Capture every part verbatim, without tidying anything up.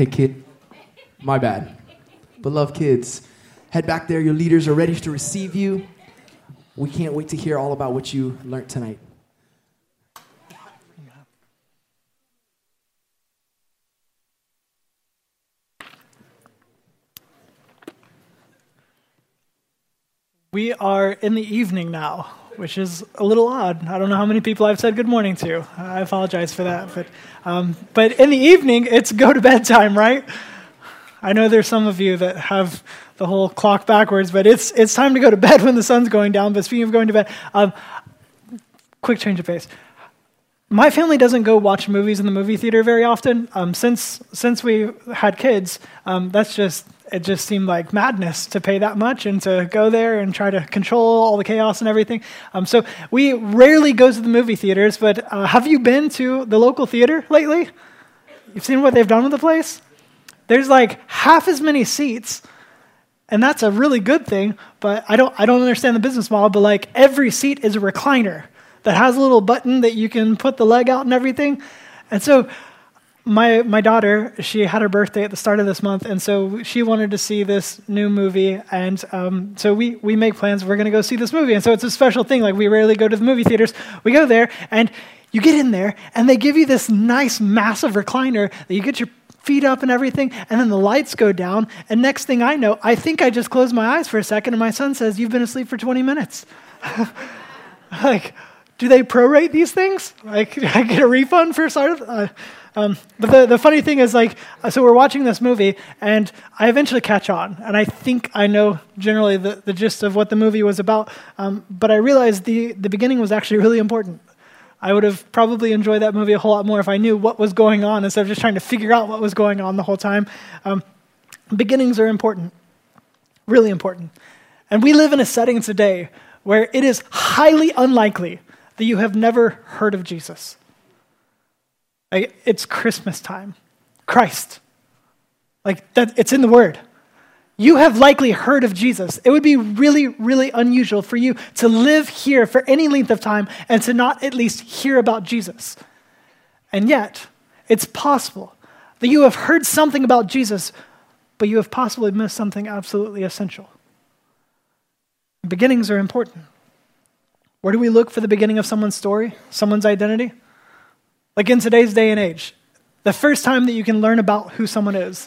Hey, kid. My bad. Beloved kids, head back there. Your leaders are ready to receive you. We can't wait to hear all about what you learned tonight. We are in the evening now, which is a little odd. I don't know how many people I've said good morning to. I apologize for that. But um, but in the evening, it's go to bed time, right? I know there's some of you that have the whole clock backwards, but it's it's time to go to bed when the sun's going down. But speaking of going to bed, um, quick change of pace. My family doesn't go watch movies in the movie theater very often. Um, since since we had kids, um, that's just it just seemed like madness to pay that much and to go there and try to control all the chaos and everything. Um, so we rarely go to the movie theaters, but uh, have you been to the local theater lately? You've seen what they've done with the place? There's like half as many seats, and that's a really good thing, but I don't I don't understand the business model, but like every seat is a recliner that has a little button that you can put the leg out and everything. And so my my daughter, she had her birthday at the start of this month, and so she wanted to see this new movie, and um, so we we make plans. We're going to go see this movie, and so it's a special thing. Like, we rarely go to the movie theaters. We go there, and you get in there, and they give you this nice, massive recliner that you get your feet up and everything, and then the lights go down, and next thing I know, I think I just closed my eyes for a second, and my son says, "You've been asleep for twenty minutes." Like, do they prorate these things? Like, I get a refund for start of, uh, um, but the, the funny thing is, like, so we're watching this movie, and I eventually catch on, and I think I know generally the, the gist of what the movie was about, um, but I realized the, the beginning was actually really important. I would have probably enjoyed that movie a whole lot more if I knew what was going on instead of just trying to figure out what was going on the whole time. Um, beginnings are important, really important. And we live in a setting today where it is highly unlikely that you have never heard of Jesus. Like, it's Christmas time. Christ. Like, that, it's in the Word. You have likely heard of Jesus. It would be really, really unusual for you to live here for any length of time and to not at least hear about Jesus. And yet, it's possible that you have heard something about Jesus, but you have possibly missed something absolutely essential. Beginnings are important. Where do we look for the beginning of someone's story, someone's identity? Like, in today's day and age, the first time that you can learn about who someone is,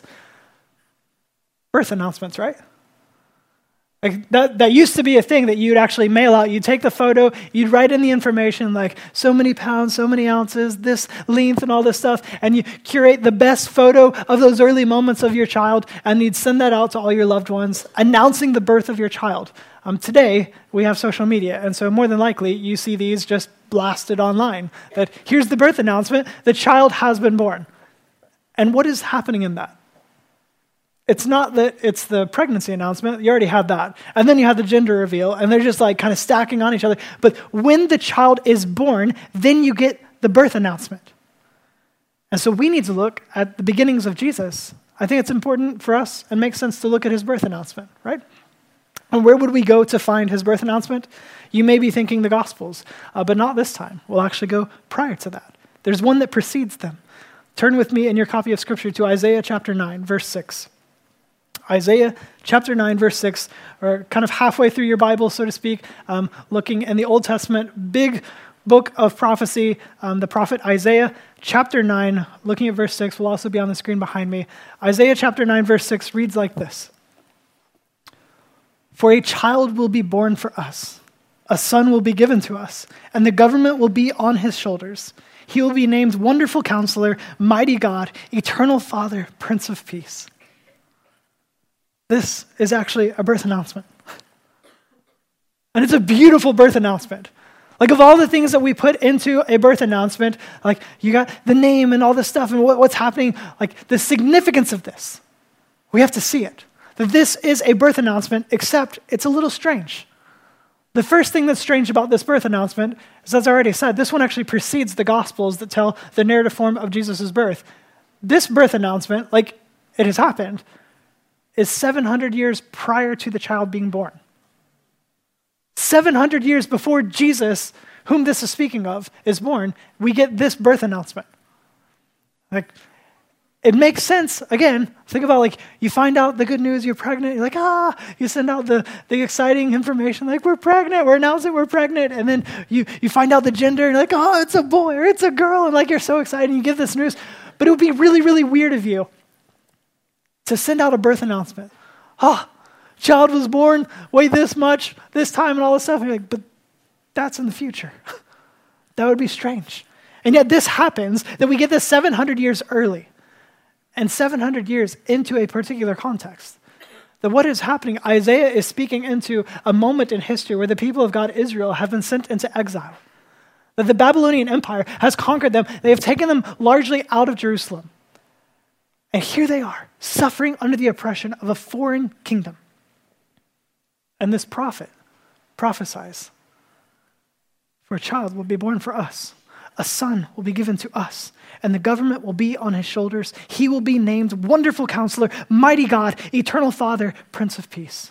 birth announcements, right? Like, that, that used to be a thing that you'd actually mail out. You'd take the photo, you'd write in the information like so many pounds, so many ounces, this length and all this stuff, and you curate the best photo of those early moments of your child, and you'd send that out to all your loved ones, announcing the birth of your child. Um, today, we have social media, and so more than likely, you see these just blasted online, that here's the birth announcement, the child has been born. And what is happening in that? It's not that it's the pregnancy announcement. You already had that. And then you had the gender reveal, and they're just like kind of stacking on each other. But when the child is born, then you get the birth announcement. And so we need to look at the beginnings of Jesus. I think it's important for us and makes sense to look at his birth announcement, right? And where would we go to find his birth announcement? You may be thinking the Gospels, uh, but not this time. We'll actually go prior to that. There's one that precedes them. Turn with me in your copy of Scripture to Isaiah chapter nine, verse six. Isaiah chapter nine, verse six, or kind of halfway through your Bible, so to speak, um, looking in the Old Testament, big book of prophecy, um, the prophet Isaiah, chapter nine, looking at verse six, will also be on the screen behind me. Isaiah chapter nine, verse six reads like this. For a child will be born for us, a son will be given to us, and the government will be on his shoulders. He will be named Wonderful Counselor, Mighty God, Eternal Father, Prince of Peace. This is actually a birth announcement. And it's a beautiful birth announcement. Like, of all the things that we put into a birth announcement, like, you got the name and all this stuff and what, what's happening, like, the significance of this. We have to see it. That this is a birth announcement, except it's a little strange. The first thing that's strange about this birth announcement is, as I already said, this one actually precedes the Gospels that tell the narrative form of Jesus' birth. This birth announcement, like it has happened, is seven hundred years prior to the child being born. seven hundred years before Jesus, whom this is speaking of, is born, we get this birth announcement. Like, it makes sense. Again, think about like you find out the good news, you're pregnant, you're like, ah, you send out the, the exciting information, like we're pregnant, we're announcing we're pregnant. And then you, you find out the gender and you're like, oh, it's a boy or it's a girl. And like, you're so excited and you give this news. But it would be really, really weird of you to send out a birth announcement. Ah, child was born, weigh this much, this time and all this stuff. And you're like, but that's in the future. That would be strange. And yet this happens that we get this seven hundred years early. And seven hundred years into a particular context. That what is happening, Isaiah is speaking into a moment in history where the people of God, Israel, have been sent into exile. That the Babylonian Empire has conquered them. They have taken them largely out of Jerusalem. And here they are, suffering under the oppression of a foreign kingdom. And this prophet prophesies, for a child will be born for us. A son will be given to us, and the government will be on his shoulders. He will be named Wonderful Counselor, Mighty God, Eternal Father, Prince of Peace.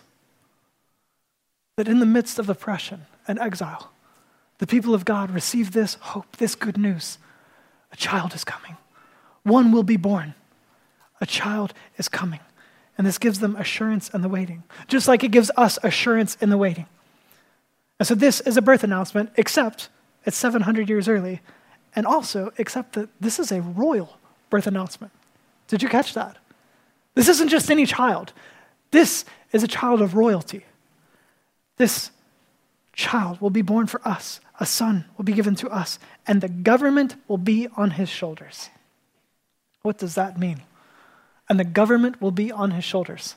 That in the midst of oppression and exile, the people of God receive this hope, this good news. A child is coming. One will be born. A child is coming. And this gives them assurance in the waiting, just like it gives us assurance in the waiting. And so this is a birth announcement, except it's seven hundred years early, and also, except that this is a royal birth announcement. Did you catch that? This isn't just any child. This is a child of royalty. This child will be born for us. A son will be given to us, and the government will be on his shoulders. What does that mean? And the government will be on his shoulders.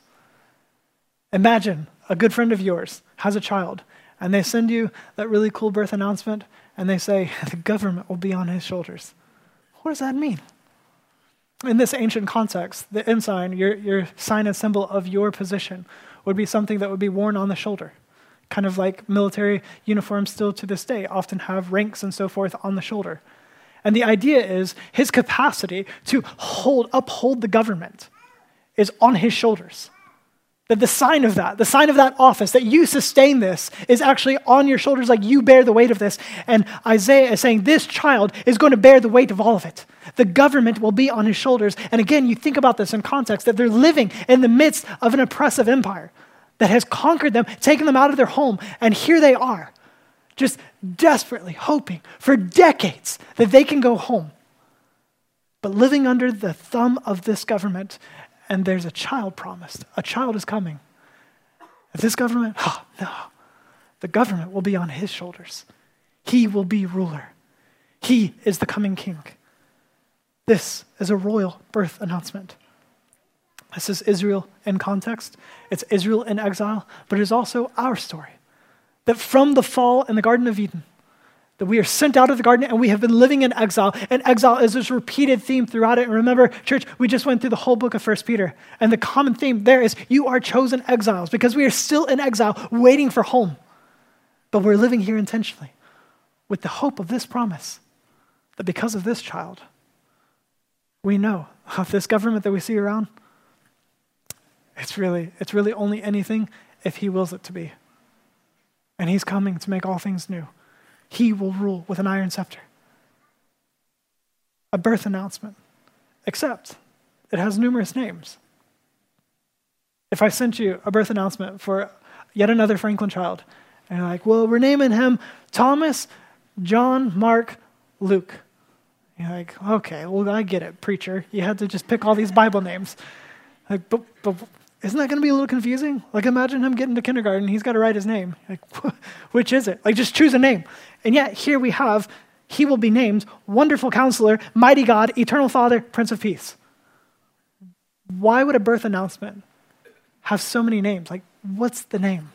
Imagine a good friend of yours has a child, and they send you that really cool birth announcement, and they say, the government will be on his shoulders. What does that mean? In this ancient context, the ensign, your, your sign and symbol of your position, would be something that would be worn on the shoulder. Kind of like military uniforms still to this day often have ranks and so forth on the shoulder. And the idea is his capacity to hold, uphold the government is on his shoulders. That the sign of that, the sign of that office, that you sustain this is actually on your shoulders, like you bear the weight of this. And Isaiah is saying this child is going to bear the weight of all of it. The government will be on his shoulders. And again, you think about this in context, that they're living in the midst of an oppressive empire that has conquered them, taken them out of their home. And here they are, just desperately hoping for decades that they can go home. But living under the thumb of this government. And there's a child promised. A child is coming. If this government, oh, no. The government will be on his shoulders. He will be ruler. He is the coming king. This is a royal birth announcement. This is Israel in context. It's Israel in exile, but it is also our story. That from the fall in the Garden of Eden, that we are sent out of the garden and we have been living in exile. And exile is this repeated theme throughout it. And remember, church, we just went through the whole book of First Peter. And the common theme there is you are chosen exiles because we are still in exile waiting for home. But we're living here intentionally with the hope of this promise that because of this child, we know of this government that we see around, it's really, it's really only anything if he wills it to be. And he's coming to make all things new. He will rule with an iron scepter. A birth announcement, except it has numerous names. If I sent you a birth announcement for yet another Franklin child, and you're like, well, we're naming him Thomas, John, Mark, Luke. You're like, okay, well, I get it, preacher. You had to just pick all these Bible names. Like, but, but isn't that going to be a little confusing? Like, imagine him getting to kindergarten, he's got to write his name. Like, which is it? Like, just choose a name. And yet, here we have, he will be named Wonderful Counselor, Mighty God, Eternal Father, Prince of Peace. Why would a birth announcement have so many names? Like, what's the name?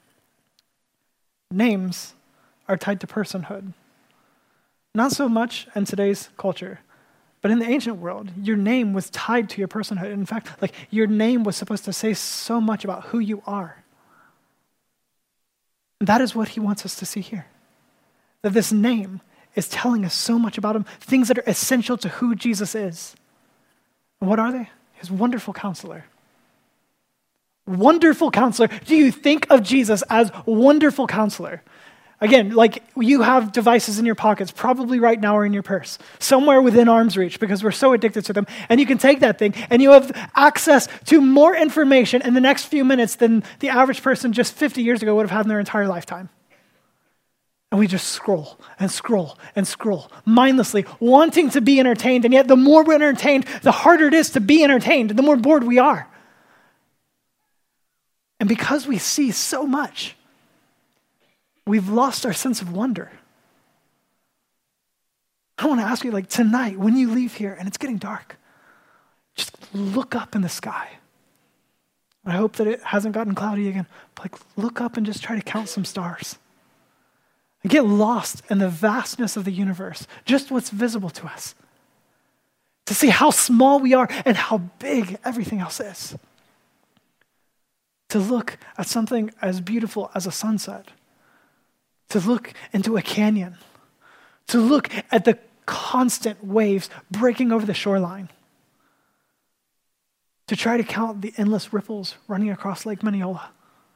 Names are tied to personhood. Not so much in today's culture. But in the ancient world, your name was tied to your personhood. In fact, like your name was supposed to say so much about who you are. And that is what he wants us to see here. That this name is telling us so much about him, things that are essential to who Jesus is. And what are they? His wonderful counselor. Wonderful counselor. Do you think of Jesus as wonderful counselor? Again, like you have devices in your pockets, probably right now or in your purse, somewhere within arm's reach because we're so addicted to them. And you can take that thing and you have access to more information in the next few minutes than the average person just fifty years ago would have had in their entire lifetime. And we just scroll and scroll and scroll mindlessly, wanting to be entertained. And yet the more we're entertained, the harder it is to be entertained, the more bored we are. And because we see so much, we've lost our sense of wonder. I want to ask you, like tonight, when you leave here and it's getting dark, just look up in the sky. I hope that it hasn't gotten cloudy again, but like look up and just try to count some stars. And get lost in the vastness of the universe, just what's visible to us. To see how small we are and how big everything else is. To look at something as beautiful as a sunset. To look into a canyon, to look at the constant waves breaking over the shoreline, to try to count the endless ripples running across Lake Minneola,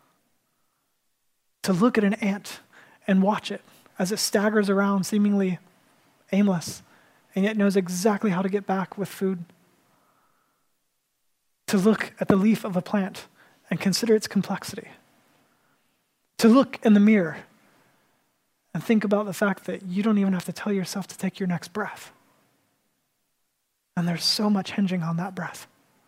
to look at an ant and watch it as it staggers around seemingly aimless and yet knows exactly how to get back with food, to look at the leaf of a plant and consider its complexity, to look in the mirror and think about the fact that you don't even have to tell yourself to take your next breath. And there's so much hinging on that breath.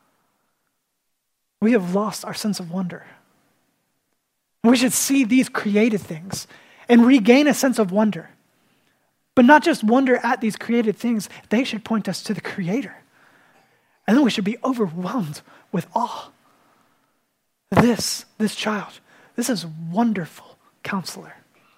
We have lost our sense of wonder. We should see these created things and regain a sense of wonder. But not just wonder at these created things, they should point us to the Creator. And then we should be overwhelmed with awe. This, this child, this is wonderful Counselor.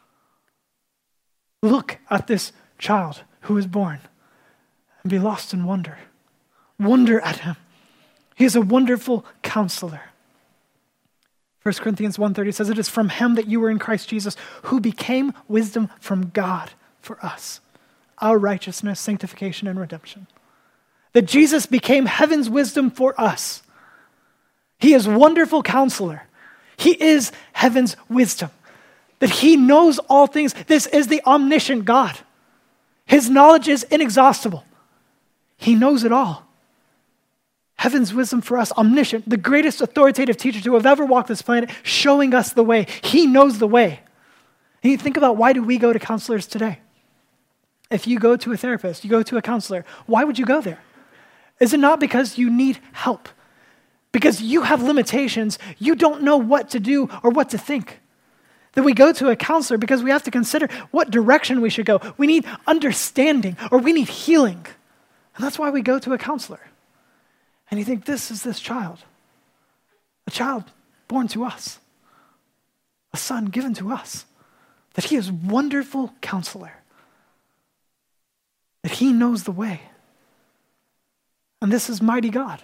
Look at this child who is born and be lost in wonder. Wonder at him. He is a wonderful Counselor. First Corinthians one thirty says, it is from him that you were in Christ Jesus, who became wisdom from God for us, our righteousness, sanctification, and redemption. That Jesus became heaven's wisdom for us. He is wonderful Counselor. He is heaven's wisdom. That he knows all things. This is the omniscient God. His knowledge is inexhaustible. He knows it all. Heaven's wisdom for us, omniscient, the greatest authoritative teacher to have ever walked this planet, showing us the way. He knows the way. And you think about, why do we go to counselors today? If you go to a therapist, you go to a counselor, why would you go there? Is it not because you need help? Because you have limitations, you don't know what to do or what to think. That we go to a counselor because we have to consider what direction we should go. We need understanding or we need healing. And that's why we go to a counselor. And you think, this is this child. A child born to us. A son given to us. That he is wonderful Counselor. That he knows the way. And this is mighty God.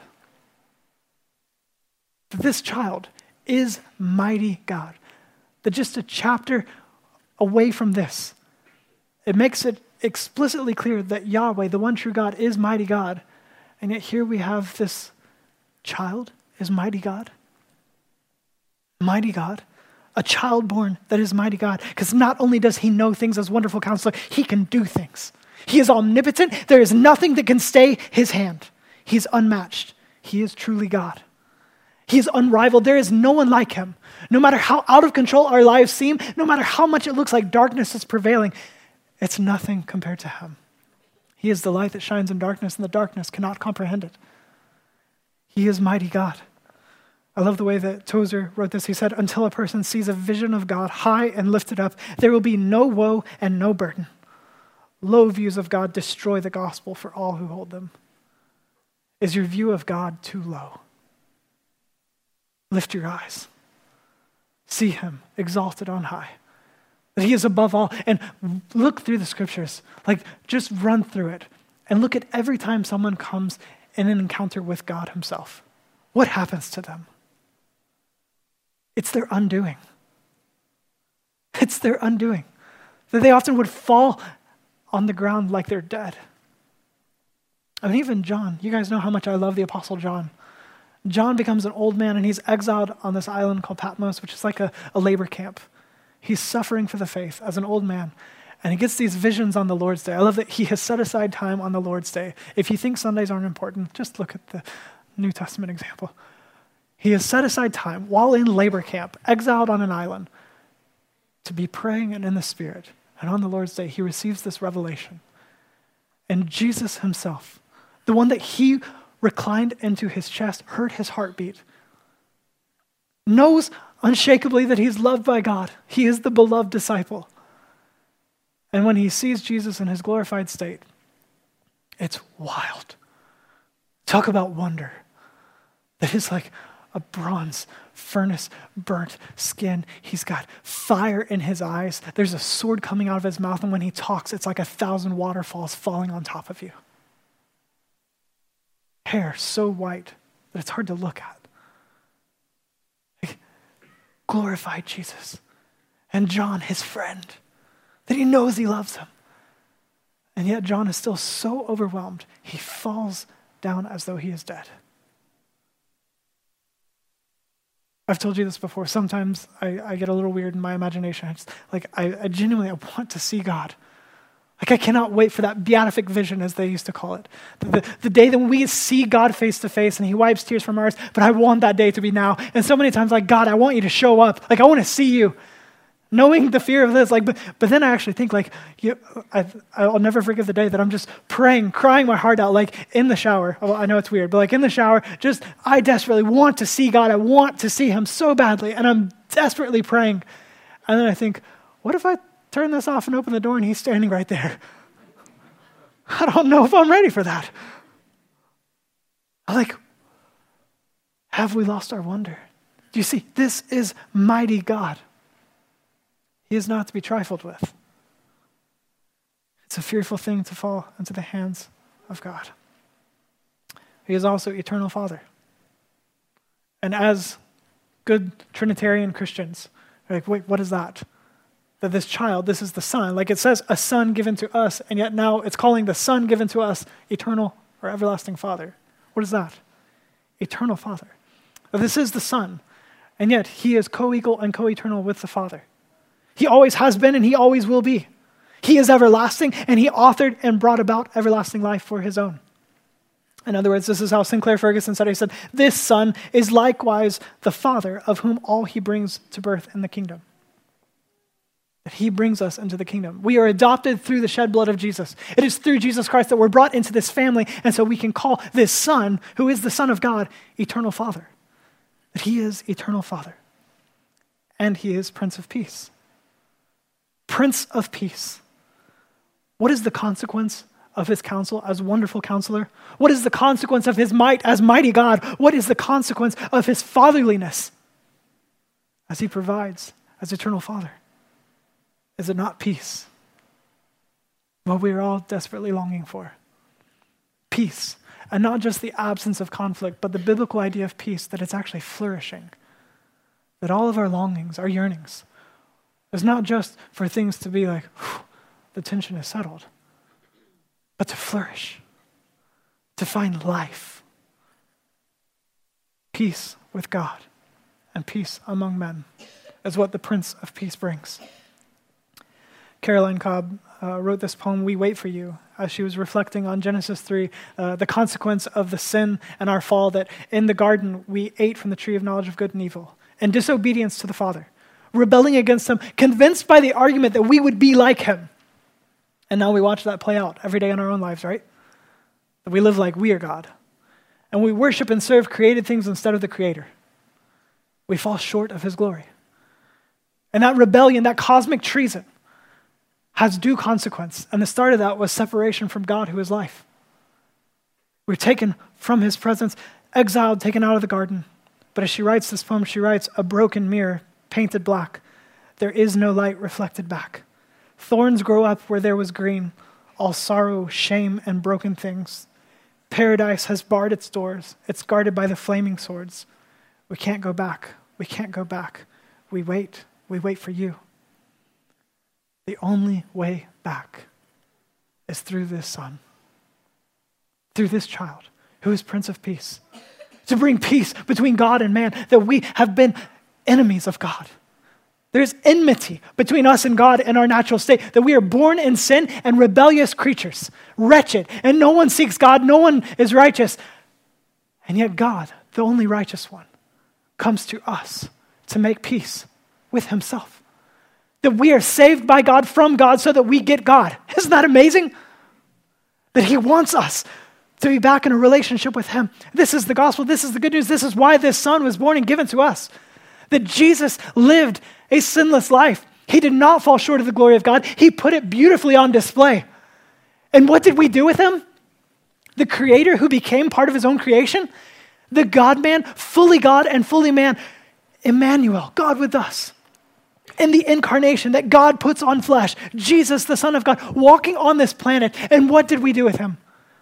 That this child is mighty God. That just a chapter away from this, it makes it explicitly clear that Yahweh, the one true God, is mighty God. And yet here we have this child is mighty God. Mighty God. A child born that is mighty God. Because not only does he know things as wonderful Counselor, he can do things. He is omnipotent. There is nothing that can stay his hand. He's unmatched. He is truly God. He is unrivaled. There is no one like him. No matter how out of control our lives seem, no matter how much it looks like darkness is prevailing, it's nothing compared to him. He is the light that shines in darkness, and the darkness cannot comprehend it. He is mighty God. I love the way that Tozer wrote this. He said, until a person sees a vision of God high and lifted up, there will be no woe and no burden. Low views of God destroy the gospel for all who hold them. Is your view of God too low? Lift your eyes. See him exalted on high. That he is above all. And look through the scriptures. Like, just run through it. And look at every time someone comes in an encounter with God himself. What happens to them? It's their undoing. It's their undoing. That they often would fall on the ground like they're dead. I mean, even John. You guys know how much I love the Apostle John. John becomes an old man and he's exiled on this island called Patmos, which is like a, a labor camp. He's suffering for the faith as an old man. And he gets these visions on the Lord's Day. I love that he has set aside time on the Lord's Day. If you think Sundays aren't important, just look at the New Testament example. He has set aside time while in labor camp, exiled on an island, to be praying and in the Spirit. And on the Lord's Day, he receives this revelation. And Jesus himself, the one that he reclined into his chest, heard his heartbeat, knows unshakably that he's loved by God. He is the beloved disciple. And when he sees Jesus in his glorified state, it's wild. Talk about wonder. That is like a bronze furnace burnt skin. He's got fire in his eyes. There's a sword coming out of his mouth, and when he talks, it's like a thousand waterfalls falling on top of you. Hair so white that it's hard to look at. Like, glorified Jesus. And John, his friend, that he knows he loves him. And yet John is still so overwhelmed, he falls down as though he is dead. I've told you this before. Sometimes I, I get a little weird in my imagination. I just, like, I, I genuinely I want to see God. Like, I cannot wait for that beatific vision, as they used to call it. The, the, the day that we see God face to face and he wipes tears from ours, but I want that day to be now. And so many times, like, God, I want you to show up. Like, I want to see you. Knowing the fear of this, like, but, but then I actually think, like, you, I, I'll never forget the day that I'm just praying, crying my heart out, like, in the shower. Well, I know it's weird, but like in the shower, just, I desperately want to see God. I want to see him so badly, and I'm desperately praying. And then I think, what if I turn this off and open the door and he's standing right there? I don't know if I'm ready for that. I'm like, have we lost our wonder? Do you see? This is mighty God. He is not to be trifled with. It's a fearful thing to fall into the hands of God. He is also eternal Father. And as good Trinitarian Christians, we're like, wait, what is that? That this child, this is the Son. Like it says, a Son given to us, and yet now it's calling the Son given to us eternal or everlasting Father. What is that? Eternal Father. This is the Son, and yet he is co-equal and co-eternal with the Father. He always has been and he always will be. He is everlasting, and he authored and brought about everlasting life for his own. In other words, this is how Sinclair Ferguson said it. He said, this Son is likewise the Father of whom all he brings to birth in the kingdom. That he brings us into the kingdom. We are adopted through the shed blood of Jesus. It is through Jesus Christ that we're brought into this family, and so we can call this Son, who is the Son of God, eternal Father. That he is eternal Father. And he is Prince of Peace. Prince of Peace. What is the consequence of his counsel as wonderful counselor? What is the consequence of his might as mighty God? What is the consequence of his fatherliness as he provides as eternal Father? Is it not peace? What we are all desperately longing for. Peace. And not just the absence of conflict, but the biblical idea of peace, that it's actually flourishing. That all of our longings, our yearnings, is not just for things to be like, the tension is settled, but to flourish, to find life, peace with God, and peace among men is what the Prince of Peace brings. Caroline Cobb uh, wrote this poem, We Wait for You, as she was reflecting on Genesis three, uh, the consequence of the sin and our fall, that in the garden we ate from the tree of knowledge of good and evil, in disobedience to the Father, rebelling against him, convinced by the argument that we would be like him. And now we watch that play out every day in our own lives, right? That we live like we are God. And we worship and serve created things instead of the Creator. We fall short of his glory. And that rebellion, that cosmic treason, has due consequence. And the start of that was separation from God, who is life. We're taken from his presence, exiled, taken out of the garden. But as she writes this poem, she writes, a broken mirror, painted black. There is no light reflected back. Thorns grow up where there was green, all sorrow, shame, and broken things. Paradise has barred its doors. It's guarded by the flaming swords. We can't go back. We can't go back. We wait. We wait for you. The only way back is through this Son, through this child, who is Prince of Peace, to bring peace between God and man, that we have been enemies of God, There's enmity between us and God in our natural state, that we are born in sin and rebellious creatures, wretched, and no one seeks God, no one is righteous. And yet God, the only righteous one, comes to us to make peace with himself. That we are saved by God from God so that we get God. Isn't that amazing? That he wants us to be back in a relationship with him. This is the gospel. This is the good news. This is why this son was born and given to us. That Jesus lived a sinless life. He did not fall short of the glory of God. He put it beautifully on display. And what did we do with him? The creator who became part of his own creation, the God-man, fully God and fully man, Emmanuel, God with us. In the incarnation that God puts on flesh, Jesus, the Son of God, walking on this planet. And what did we do with him?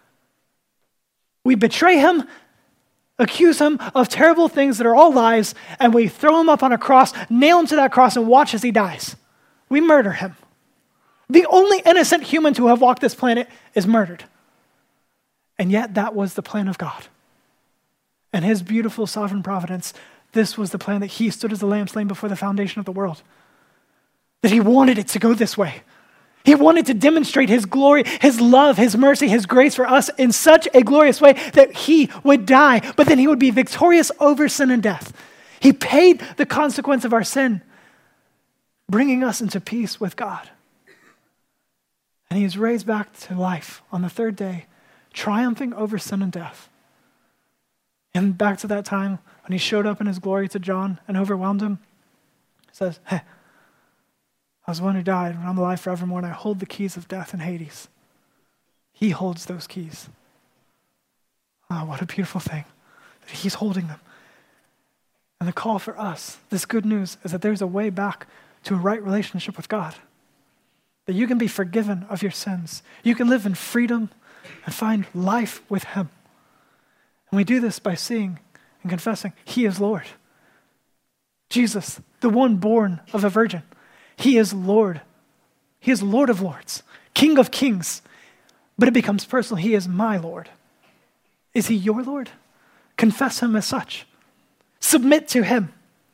We betray him, accuse him of terrible things that are all lies, and we throw him up on a cross, nail him to that cross, and watch as he dies. We murder him. The only innocent human to have walked this planet is murdered. And yet that was the plan of God. And his beautiful sovereign providence, this was the plan that he stood as the lamb slain before the foundation of the world. That he wanted it to go this way. He wanted to demonstrate his glory, his love, his mercy, his grace for us in such a glorious way that he would die, but then he would be victorious over sin and death. He paid the consequence of our sin, bringing us into peace with God. And he is raised back to life on the third day, triumphing over sin and death. And back to that time when he showed up in his glory to John and overwhelmed him, he says, hey, I was the one who died, and I'm alive forevermore, and I hold the keys of death and Hades. He holds those keys. Oh, what a beautiful thing that he's holding them. And the call for us, this good news, is that there's a way back to a right relationship with God. That you can be forgiven of your sins. You can live in freedom and find life with him. And we do this by seeing and confessing he is Lord. Jesus, the one born of a virgin, he is Lord. He is Lord of lords, King of kings. But it becomes personal. He is my Lord. Is he your Lord? Confess him as such. Submit to him.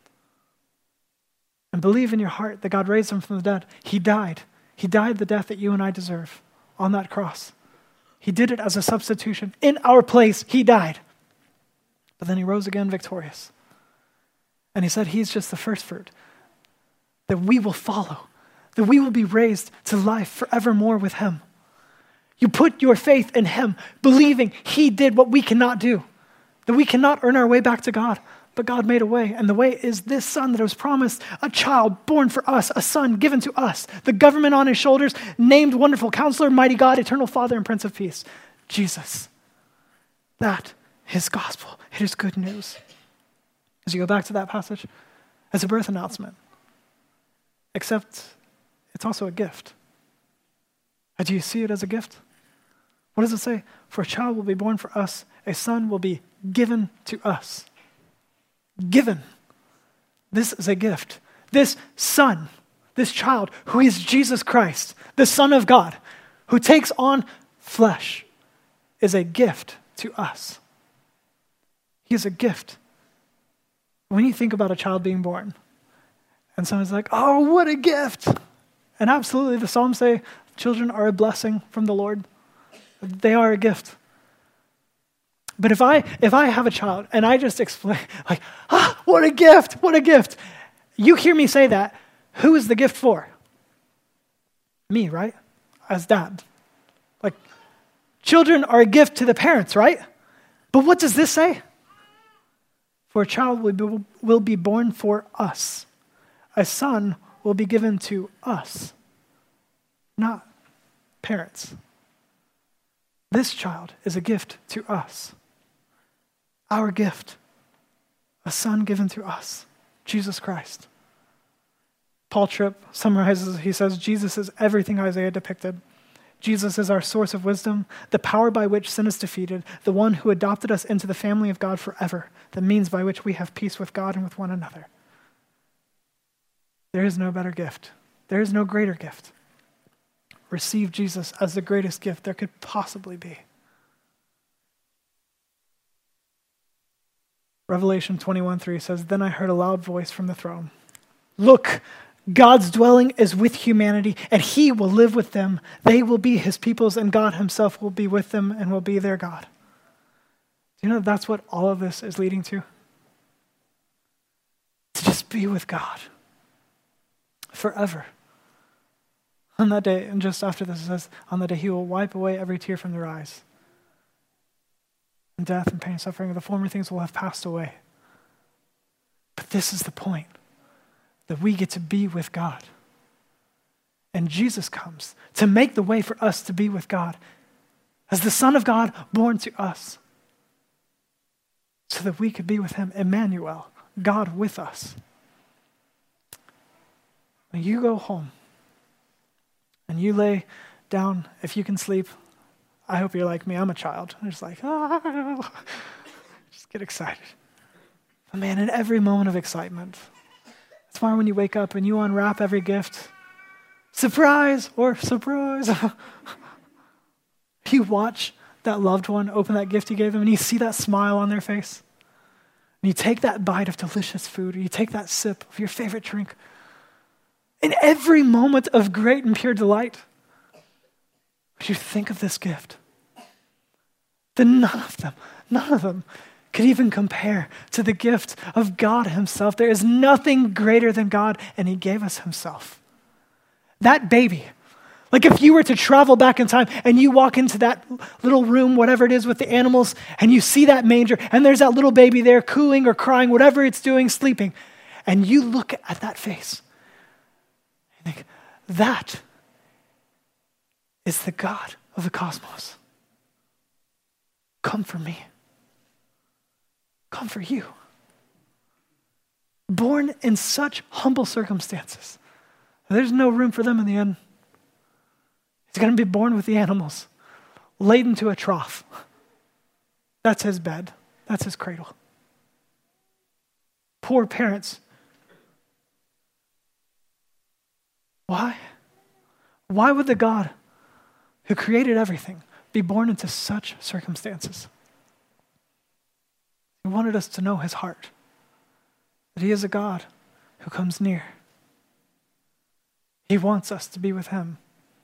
And believe in your heart that God raised him from the dead. He died. He died the death that you and I deserve on that cross. He did it as a substitution. In our place, he died. But then he rose again victorious. And he said he's just the first fruit that we will follow, that we will be raised to life forevermore with him. You put your faith in him, believing he did what we cannot do, that we cannot earn our way back to God, but God made a way, and the way is this son that was promised, a child born for us, a son given to us, the government on his shoulders, named Wonderful Counselor, Mighty God, Eternal Father, and Prince of Peace, Jesus. That is gospel. It is good news. As you go back to that passage, as a birth announcement, except it's also a gift. And do you see it as a gift? What does it say? For a child will be born for us, a son will be given to us. Given. This is a gift. This son, this child, who is Jesus Christ, the Son of God, who takes on flesh, is a gift to us. He is a gift. When you think about a child being born, and someone's like, oh, what a gift. And absolutely, the Psalms say children are a blessing from the Lord. They are a gift. But if I if I have a child and I just explain, like, ah, what a gift, what a gift. You hear me say that, who is the gift for? Me, right? As dad. Like, children are a gift to the parents, right? But what does this say? For a child will be, will be born for us. A son will be given to us, not parents. This child is a gift to us. Our gift, a son given to us, Jesus Christ. Paul Tripp summarizes, he says, Jesus is everything Isaiah depicted. Jesus is our source of wisdom, the power by which sin is defeated, the one who adopted us into the family of God forever, the means by which we have peace with God and with one another. There is no better gift. There is no greater gift. Receive Jesus as the greatest gift there could possibly be. Revelation twenty-one three says, Then I heard a loud voice from the throne. Look, God's dwelling is with humanity, and he will live with them. They will be his peoples, and God himself will be with them and will be their God. Do you know that's what all of this is leading to? To just be with God forever. On that day, and just after this, it says, on that day he will wipe away every tear from their eyes. And death and pain and suffering, the former things will have passed away. But this is the point, that we get to be with God. And Jesus comes to make the way for us to be with God as the Son of God born to us, so that we could be with him, Emmanuel, God with us. When you go home and you lay down, if you can sleep, I hope you're like me, I'm a child. I'm just like, ah, just get excited. But man, in every moment of excitement, that's why when you wake up and you unwrap every gift, surprise or surprise, you watch that loved one open that gift you gave them and you see that smile on their face. And you take that bite of delicious food, or you take that sip of your favorite drink. In every moment of great and pure delight, would you think of this gift? Then none of them, none of them could even compare to the gift of God himself. There is nothing greater than God, and he gave us himself. That baby, like if you were to travel back in time and you walk into that little room, whatever it is with the animals, and you see that manger, and there's that little baby there cooing or crying, whatever it's doing, sleeping, and you look at that face and think, that is the God of the cosmos. Come for me. Come for you. Born in such humble circumstances, there's no room for them in the end. He's going to be born with the animals, laid into a trough. That's his bed. That's his cradle. Poor parents. Why? Why would the God who created everything be born into such circumstances? He wanted us to know his heart, that he is a God who comes near. He wants us to be with him.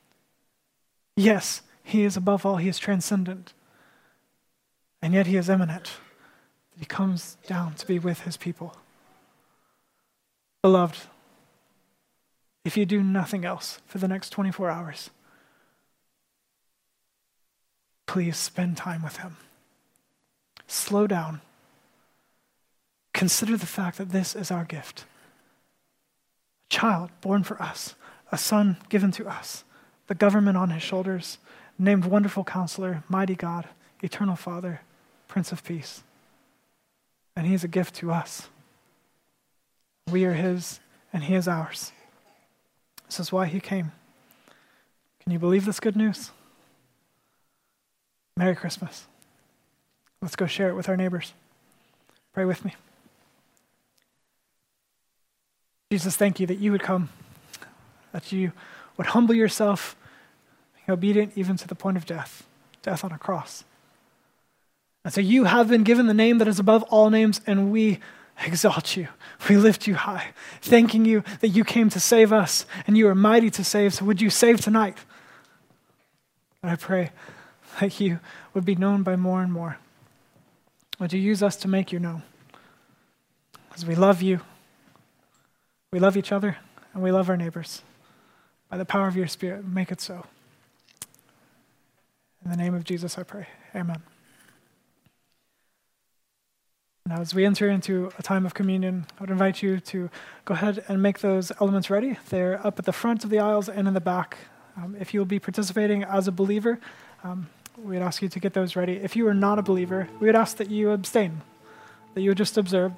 Yes, he is above all, he is transcendent, and yet he is immanent. He comes down to be with his people. Beloved, if you do nothing else for the next twenty-four hours, please spend time with him. Slow down. Consider the fact that this is our gift. A child born for us, a son given to us, the government on his shoulders, named Wonderful Counselor, Mighty God, Eternal Father, Prince of Peace. And he is a gift to us. We are his, and he is ours. This is why he came. Can you believe this good news? Merry Christmas. Let's go share it with our neighbors. Pray with me. Jesus, thank you that you would come, that you would humble yourself, be obedient even to the point of death, death on a cross. And so you have been given the name that is above all names, and we exalt you. We lift you high, thanking you that you came to save us, and you are mighty to save. So would you save tonight? And I pray that you would be known by more and more. Would you use us to make you known? As we love you, we love each other, and we love our neighbors. By the power of your Spirit, make it so. In the name of Jesus, I pray. Amen. Now, as we enter into a time of communion, I would invite you to go ahead and make those elements ready. They're up at the front of the aisles and in the back. Um, if you'll be participating as a believer, um, we'd ask you to get those ready. If you are not a believer, we would ask that you abstain, that you would just observe.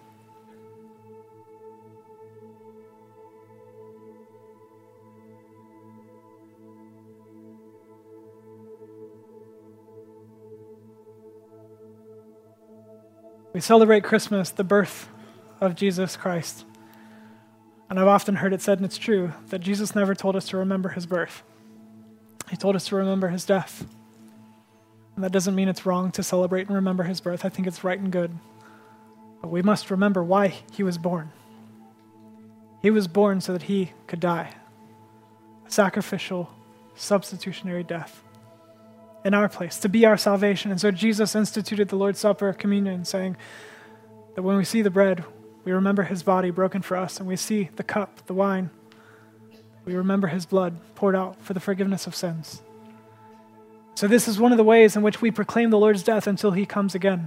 We celebrate Christmas, the birth of Jesus Christ. And I've often heard it said, and it's true, that Jesus never told us to remember his birth. He told us to remember his death. And that doesn't mean it's wrong to celebrate and remember his birth. I think it's right and good. But we must remember why he was born. He was born so that he could die. A sacrificial, substitutionary death in our place, to be our salvation. And so Jesus instituted the Lord's Supper, communion, saying that when we see the bread, we remember his body broken for us, and we see the cup, the wine, we remember his blood poured out for the forgiveness of sins. So this is one of the ways in which we proclaim the Lord's death until he comes again.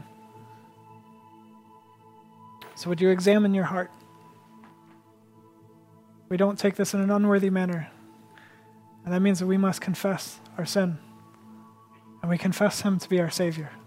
So would you examine your heart? We don't take this in an unworthy manner. And that means that we must confess our sin. And we confess him to be our Savior.